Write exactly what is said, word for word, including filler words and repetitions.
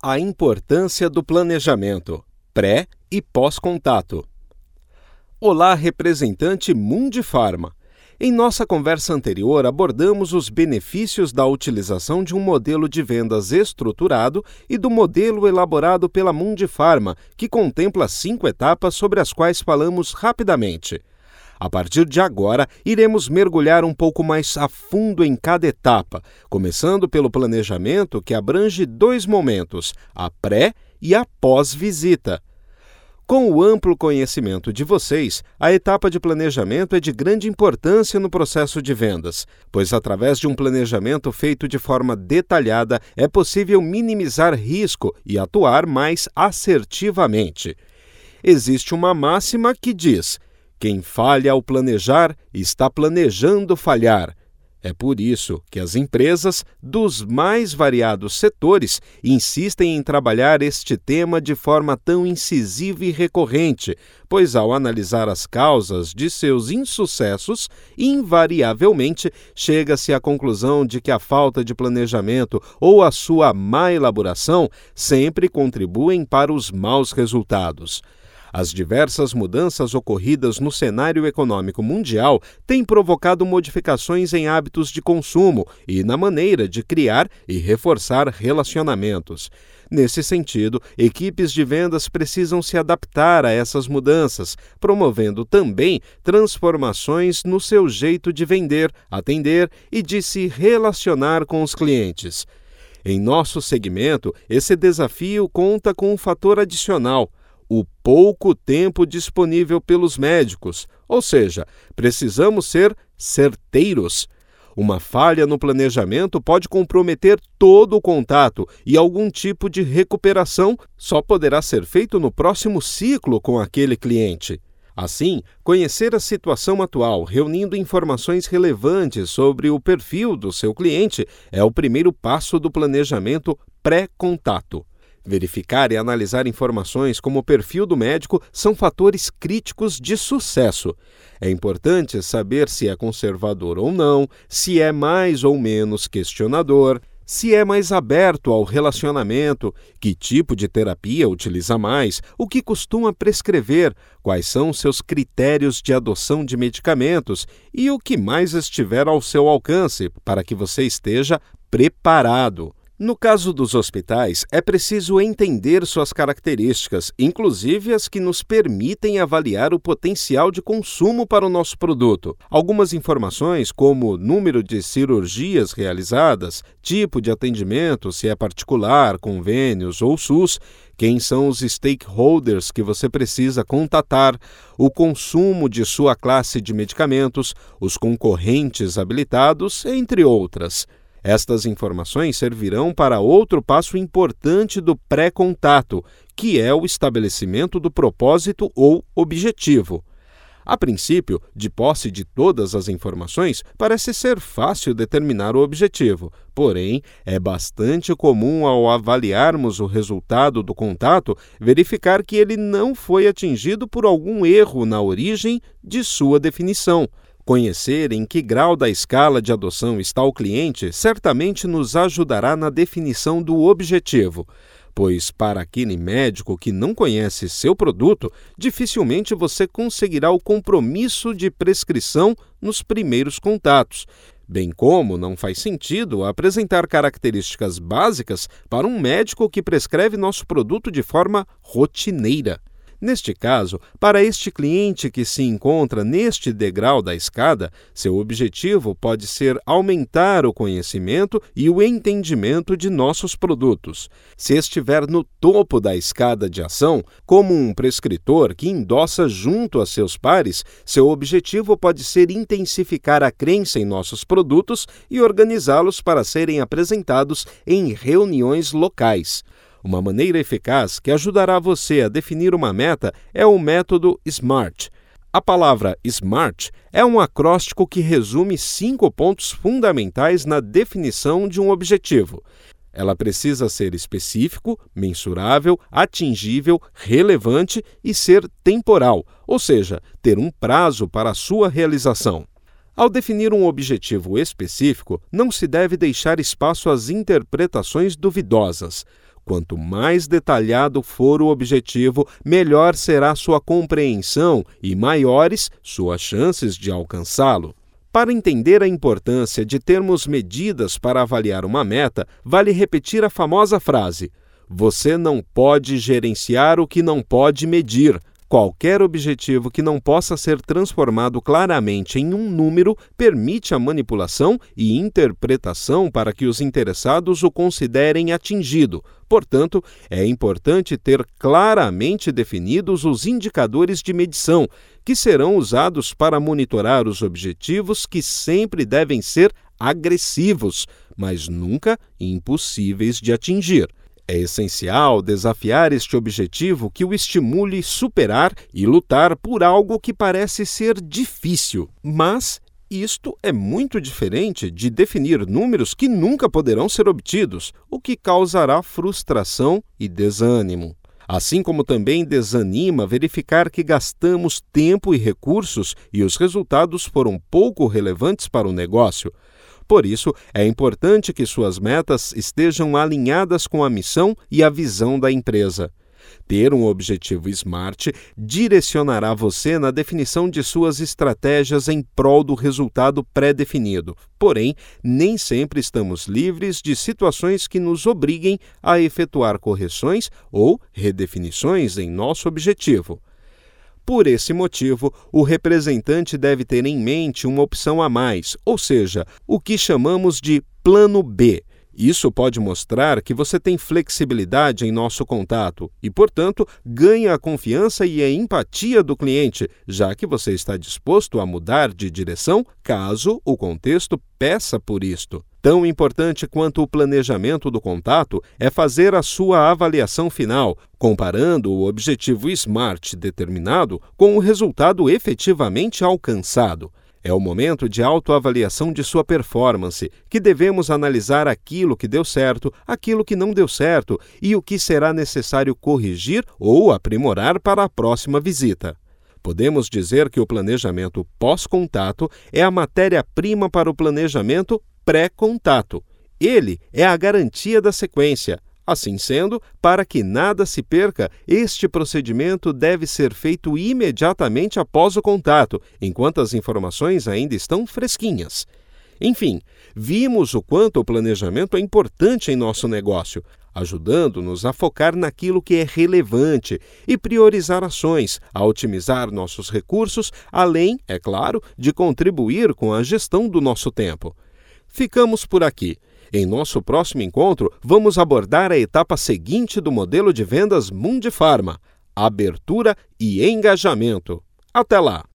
A importância do planejamento, pré e pós-contato. Olá, representante Mundipharma. Em nossa conversa anterior, abordamos os benefícios da utilização de um modelo de vendas estruturado e do modelo elaborado pela Mundipharma, que contempla cinco etapas sobre as quais falamos rapidamente. A partir de agora, iremos mergulhar um pouco mais a fundo em cada etapa, começando pelo planejamento, que abrange dois momentos, a pré e a pós-visita. Com o amplo conhecimento de vocês, a etapa de planejamento é de grande importância no processo de vendas, pois através de um planejamento feito de forma detalhada é possível minimizar risco e atuar mais assertivamente. Existe uma máxima que diz: quem falha ao planejar, está planejando falhar. É por isso que as empresas dos mais variados setores insistem em trabalhar este tema de forma tão incisiva e recorrente, pois ao analisar as causas de seus insucessos, invariavelmente chega-se à conclusão de que a falta de planejamento ou a sua má elaboração sempre contribuem para os maus resultados. As diversas mudanças ocorridas no cenário econômico mundial têm provocado modificações em hábitos de consumo e na maneira de criar e reforçar relacionamentos. Nesse sentido, equipes de vendas precisam se adaptar a essas mudanças, promovendo também transformações no seu jeito de vender, atender e de se relacionar com os clientes. Em nosso segmento, esse desafio conta com um fator adicional: o pouco tempo disponível pelos médicos, ou seja, precisamos ser certeiros. Uma falha no planejamento pode comprometer todo o contato e algum tipo de recuperação só poderá ser feito no próximo ciclo com aquele cliente. Assim, conhecer a situação atual, reunindo informações relevantes sobre o perfil do seu cliente, é o primeiro passo do planejamento pré-contato. Verificar e analisar informações como o perfil do médico são fatores críticos de sucesso. É importante saber se é conservador ou não, se é mais ou menos questionador, se é mais aberto ao relacionamento, que tipo de terapia utiliza mais, o que costuma prescrever, quais são seus critérios de adoção de medicamentos e o que mais estiver ao seu alcance para que você esteja preparado. No caso dos hospitais, é preciso entender suas características, inclusive as que nos permitem avaliar o potencial de consumo para o nosso produto. Algumas informações, como número de cirurgias realizadas, tipo de atendimento, se é particular, convênios ou SUS, quem são os stakeholders que você precisa contatar, o consumo de sua classe de medicamentos, os concorrentes habilitados, entre outras. Estas informações servirão para outro passo importante do pré-contato, que é o estabelecimento do propósito ou objetivo. A princípio, de posse de todas as informações, parece ser fácil determinar o objetivo. Porém, é bastante comum ao avaliarmos o resultado do contato, verificar que ele não foi atingido por algum erro na origem de sua definição. Conhecer em que grau da escala de adoção está o cliente certamente nos ajudará na definição do objetivo, pois para aquele médico que não conhece seu produto, dificilmente você conseguirá o compromisso de prescrição nos primeiros contatos, bem como não faz sentido apresentar características básicas para um médico que prescreve nosso produto de forma rotineira. Neste caso, para este cliente que se encontra neste degrau da escada, seu objetivo pode ser aumentar o conhecimento e o entendimento de nossos produtos. Se estiver no topo da escada de ação, como um prescritor que endossa junto a seus pares, seu objetivo pode ser intensificar a crença em nossos produtos e organizá-los para serem apresentados em reuniões locais. Uma maneira eficaz que ajudará você a definir uma meta é o método SMART. A palavra SMART é um acróstico que resume cinco pontos fundamentais na definição de um objetivo. Ela precisa ser específico, mensurável, atingível, relevante e ser temporal, ou seja, ter um prazo para a sua realização. Ao definir um objetivo específico, não se deve deixar espaço às interpretações duvidosas. Quanto mais detalhado for o objetivo, melhor será sua compreensão e maiores suas chances de alcançá-lo. Para entender a importância de termos medidas para avaliar uma meta, vale repetir a famosa frase: você não pode gerenciar o que não pode medir. Qualquer objetivo que não possa ser transformado claramente em um número permite a manipulação e interpretação para que os interessados o considerem atingido. Portanto, é importante ter claramente definidos os indicadores de medição, que serão usados para monitorar os objetivos que sempre devem ser agressivos, mas nunca impossíveis de atingir. É essencial desafiar este objetivo que o estimule superar e lutar por algo que parece ser difícil. Mas isto é muito diferente de definir números que nunca poderão ser obtidos, o que causará frustração e desânimo. Assim como também desanima verificar que gastamos tempo e recursos e os resultados foram pouco relevantes para o negócio. Por isso, é importante que suas metas estejam alinhadas com a missão e a visão da empresa. Ter um objetivo SMART direcionará você na definição de suas estratégias em prol do resultado pré-definido. Porém, nem sempre estamos livres de situações que nos obriguem a efetuar correções ou redefinições em nosso objetivo. Por esse motivo, o representante deve ter em mente uma opção a mais, ou seja, o que chamamos de plano B. Isso pode mostrar que você tem flexibilidade em nosso contato e, portanto, ganha a confiança e a empatia do cliente, já que você está disposto a mudar de direção caso o contexto peça por isto. Tão importante quanto o planejamento do contato é fazer a sua avaliação final, comparando o objetivo SMART determinado com o resultado efetivamente alcançado. É o momento de autoavaliação de sua performance, que devemos analisar aquilo que deu certo, aquilo que não deu certo e o que será necessário corrigir ou aprimorar para a próxima visita. Podemos dizer que o planejamento pós-contato é a matéria-prima para o planejamento pré-contato. Ele é a garantia da sequência. Assim sendo, para que nada se perca, este procedimento deve ser feito imediatamente após o contato, enquanto as informações ainda estão fresquinhas. Enfim, vimos o quanto o planejamento é importante em nosso negócio, ajudando-nos a focar naquilo que é relevante e priorizar ações, a otimizar nossos recursos, além, é claro, de contribuir com a gestão do nosso tempo. Ficamos por aqui. Em nosso próximo encontro, vamos abordar a etapa seguinte do modelo de vendas Mundipharma: abertura e engajamento. Até lá!